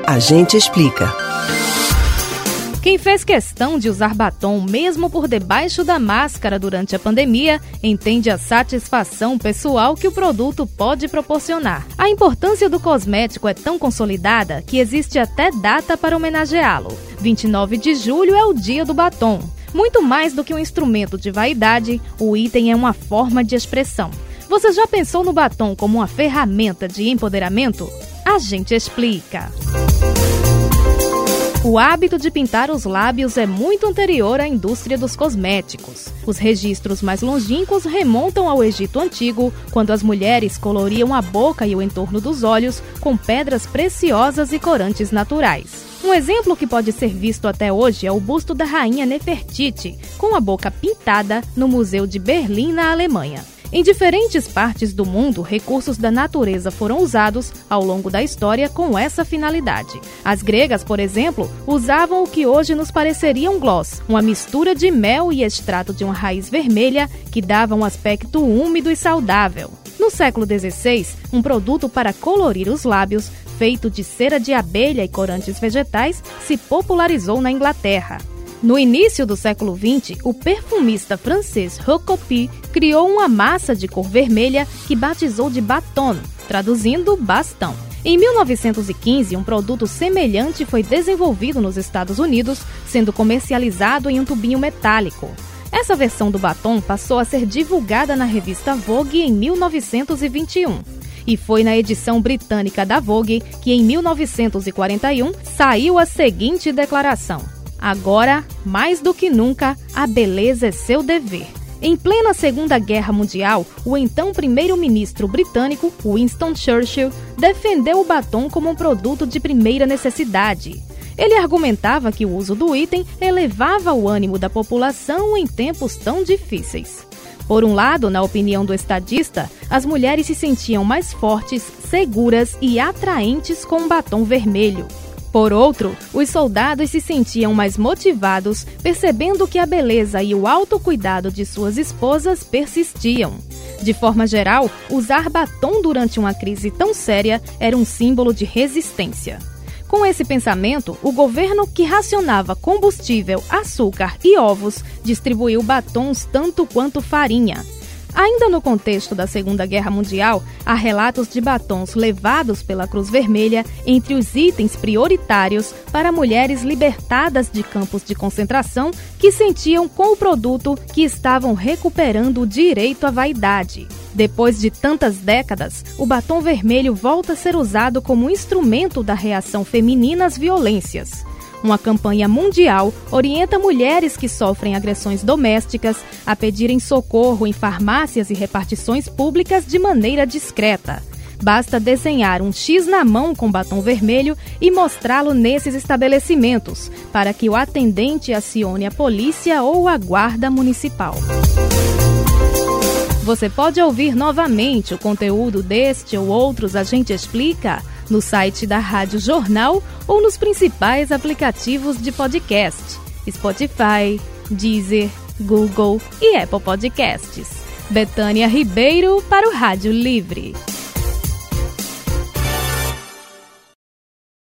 A gente explica. Quem fez questão de usar batom mesmo por debaixo da máscara durante a pandemia entende a satisfação pessoal que o produto pode proporcionar. A importância do cosmético é tão consolidada que existe até data para homenageá-lo. 29 de julho é o dia do batom. Muito mais do que um instrumento de vaidade, o item é uma forma de expressão. Você já pensou no batom como uma ferramenta de empoderamento? A gente explica. O hábito de pintar os lábios é muito anterior à indústria dos cosméticos. Os registros mais longínquos remontam ao Egito Antigo, quando as mulheres coloriam a boca e o entorno dos olhos com pedras preciosas e corantes naturais. Um exemplo que pode ser visto até hoje é o busto da rainha Nefertiti, com a boca pintada no Museu de Berlim, na Alemanha. Em diferentes partes do mundo, recursos da natureza foram usados ao longo da história com essa finalidade. As gregas, por exemplo, usavam o que hoje nos pareceria um gloss, uma mistura de mel e extrato de uma raiz vermelha que dava um aspecto úmido e saudável. No século XVI, um produto para colorir os lábios, feito de cera de abelha e corantes vegetais, se popularizou na Inglaterra. No início do século XX, o perfumista francês Rocopi criou uma massa de cor vermelha que batizou de baton, traduzindo bastão. Em 1915, um produto semelhante foi desenvolvido nos Estados Unidos, sendo comercializado em um tubinho metálico. Essa versão do batom passou a ser divulgada na revista Vogue em 1921. E foi na edição britânica da Vogue que, em 1941, saiu a seguinte declaração: agora, mais do que nunca, a beleza é seu dever. Em plena Segunda Guerra Mundial, o então primeiro-ministro britânico, Winston Churchill, defendeu o batom como um produto de primeira necessidade. Ele argumentava que o uso do item elevava o ânimo da população em tempos tão difíceis. Por um lado, na opinião do estadista, as mulheres se sentiam mais fortes, seguras e atraentes com um batom vermelho. Por outro, os soldados se sentiam mais motivados, percebendo que a beleza e o autocuidado de suas esposas persistiam. De forma geral, usar batom durante uma crise tão séria era um símbolo de resistência. Com esse pensamento, o governo, que racionava combustível, açúcar e ovos, distribuiu batons tanto quanto farinha. Ainda no contexto da Segunda Guerra Mundial, há relatos de batons levados pela Cruz Vermelha entre os itens prioritários para mulheres libertadas de campos de concentração que sentiam com o produto que estavam recuperando o direito à vaidade. Depois de tantas décadas, o batom vermelho volta a ser usado como instrumento da reação feminina às violências. Uma campanha mundial orienta mulheres que sofrem agressões domésticas a pedirem socorro em farmácias e repartições públicas de maneira discreta. Basta desenhar um X na mão com batom vermelho e mostrá-lo nesses estabelecimentos, para que o atendente acione a polícia ou a guarda municipal. Você pode ouvir novamente o conteúdo deste ou outros A Gente Explica no site da Rádio Jornal ou nos principais aplicativos de podcast: Spotify, Deezer, Google e Apple Podcasts. Betânia Ribeiro para o Rádio Livre.